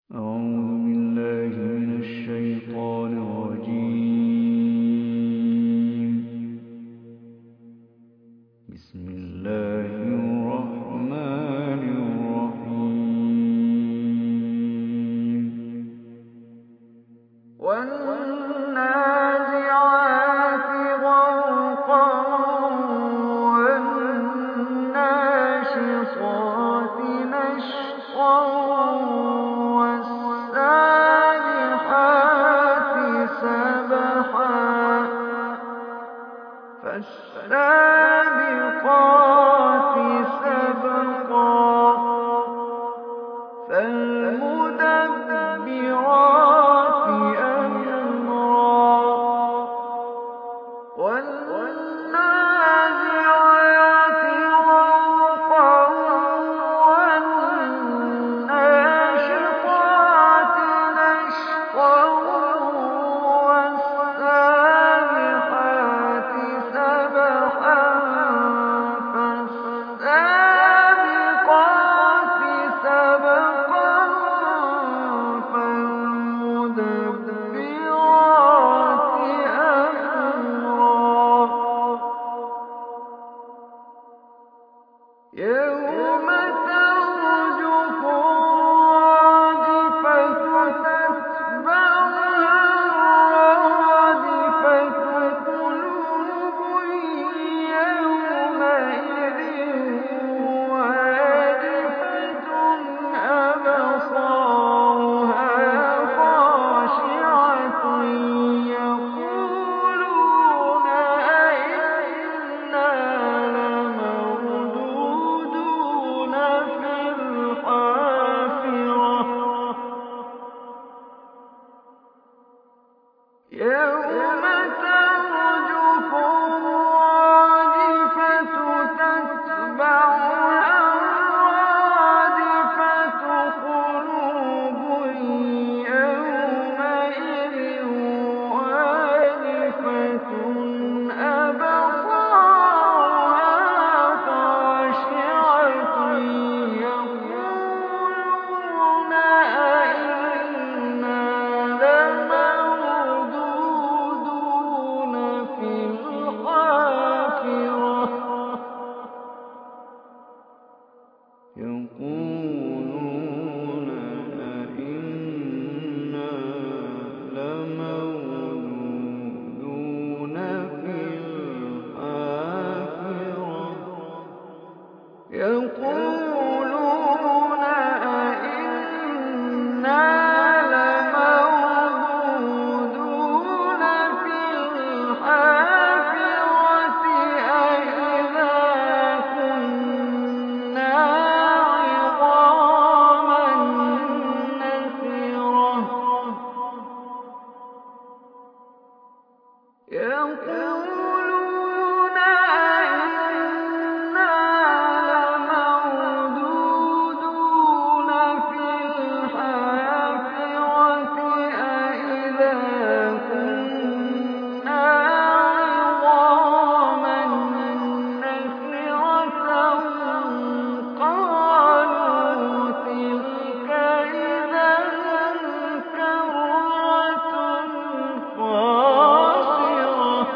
أعوذ بالله من الشيطان الرجيم. بسم الله الرحمن الرحيم. والنازعات غرقا والناشطات نشطا والسابحات سبحا فالسابقات سبقا فالمدبرات أمرا والنازعات غرقا والناشطات نشطا والسابحات سبحا فالسابقات سبقا فالمدبرات أمرا يوم ترجف الراجفة تتبعها الرادفة قلوب يومئذ واجفة أبصارها خاشعة يقولون أئنا لمردودون في الحافرة يوم ترجف الراجفة تتبعها الرادفة قلوب يومئذ واجفة أبصارها خاشعة يقولون أئنا لمردودون في الحافرة يقولون أئنا لمردودون في الحافرة يقولون أئنا لمردودون في الحافرة أئذا كنا عظاما نخرة يقولون أئنا لمردودون في الحافرة أئذا كنا عظاما نخرة قالوا تلك إذا كرة خاسرة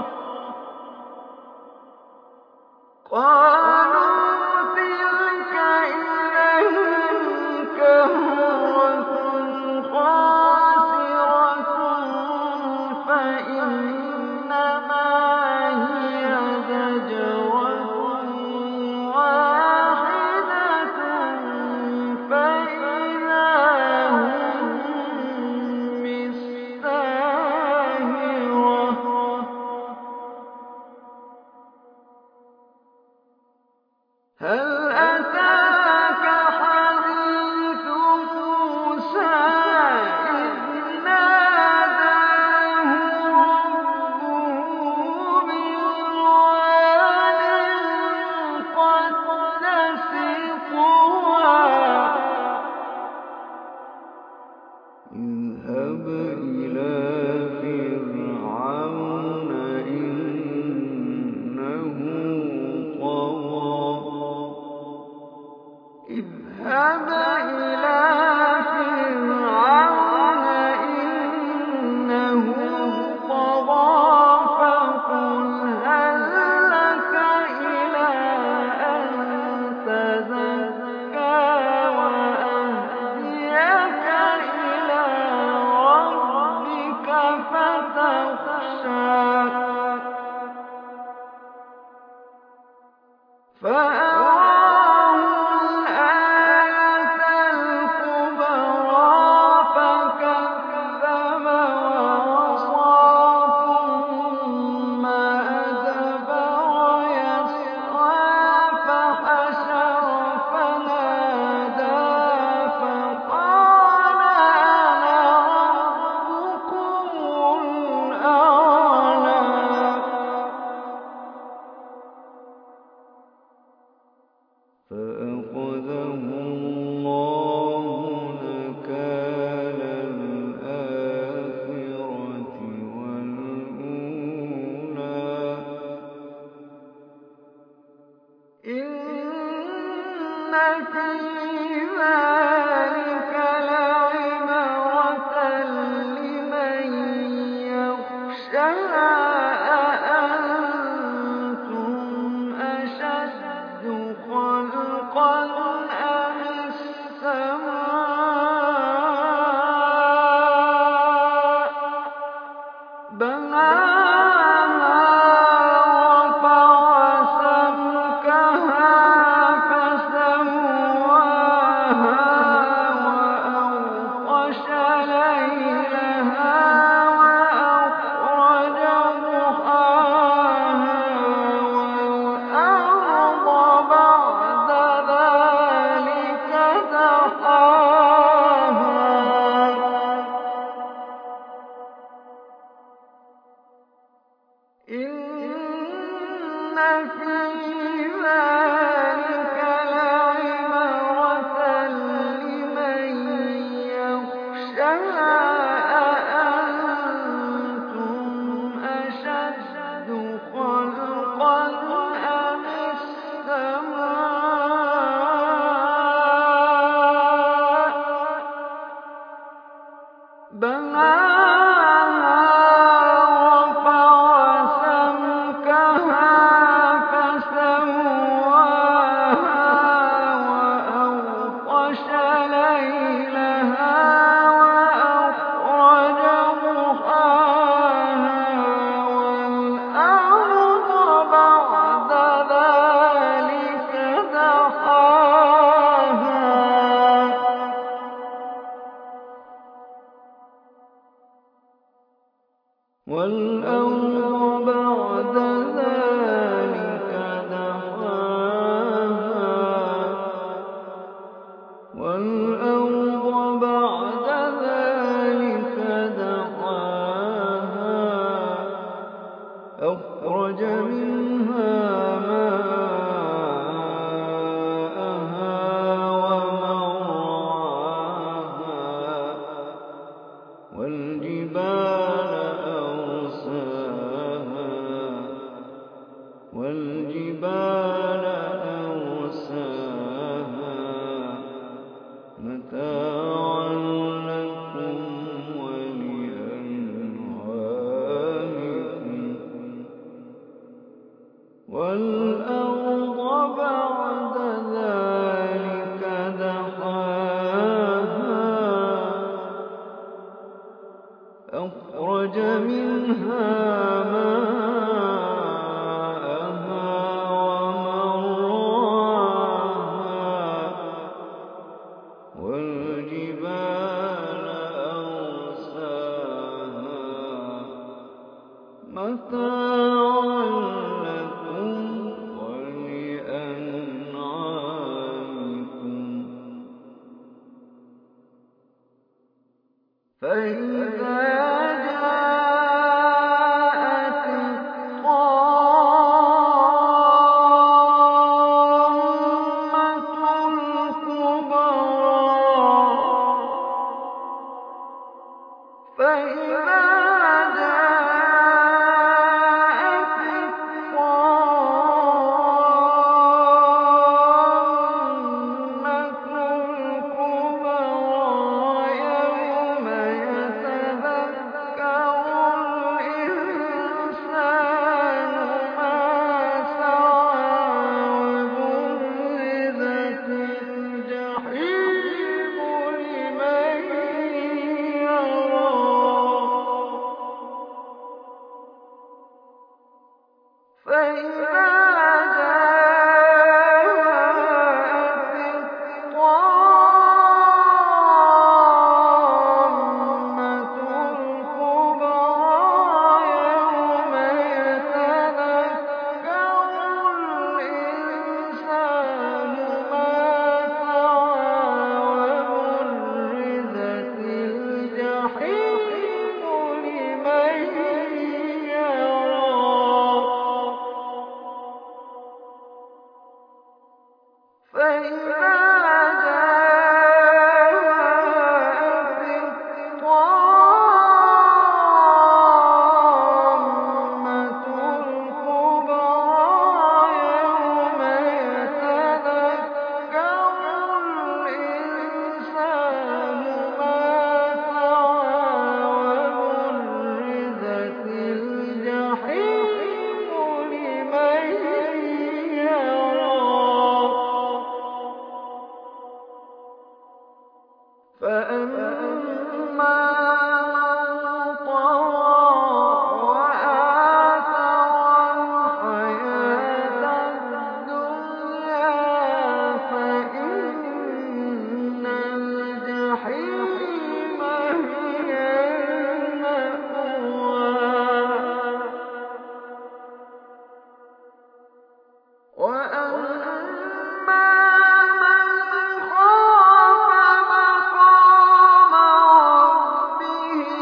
فإنما هي زجرة واحدة فإذا هم بالساهرة هل أتاك حديث موسى إذ ناداه ربه بالواد المقدس طوى اذهب إلى فرعون إنه طغى اذهب إلى فرعون أأنتم أشد خلقا أم السماء بناها رفع سمكها فسواها وأغطش ليلها وأخرج ضحاها والأرض بعد ذلك دحاها والأرض بعد ذلك دحاها والأرض بعد ذلك دحاها أخرج منها ماءها ومرعاها والجبال أرساها متاعا لكم ولأنعامكم والأرض بعد ذلك دحاها أخرج منها والجبال أرساها متاعا لكم ولأنعامكم فإذا جاءت الطامة الكبرى فإذا جاءت الطامة الكبرى يوم يتذكر الإنسان ما سعى وبرزت الجحيم لمن يرى فإذا جاءت الطامة الكبرى يوم يتذكر الإنسان ما سعى وبرزت الجحيم لمن يرى فإذا جاءت الطامة الكبرى يوم يتذكر الإنسان ما سعى وبرزت الجحيم لمن يرى فأما من طغى وآثر الحياة الدنيا فإن الجحيم هي المأوى وأما من خاف مقام ربه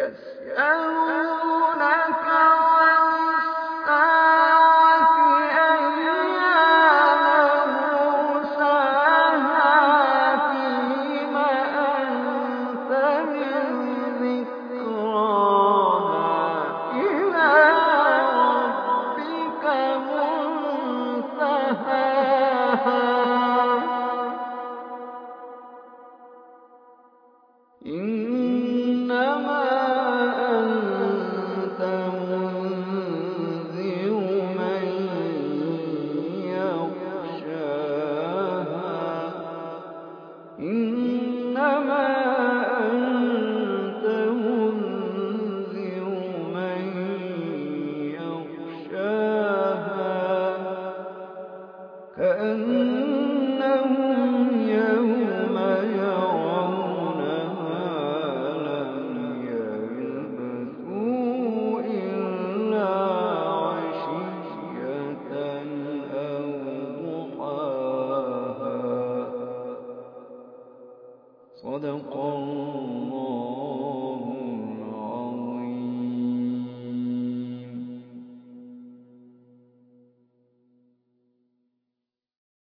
يسألونك عن الساعة أيان مرساها فيما أنت من ذكراها إلى ربك منتهاها إنما أنت منذر من يخشاها إنما أنت منذر من يخشاها كأنهم يوم يرونها لم يلبثوا إلا عشية أو ضحاها صدق الله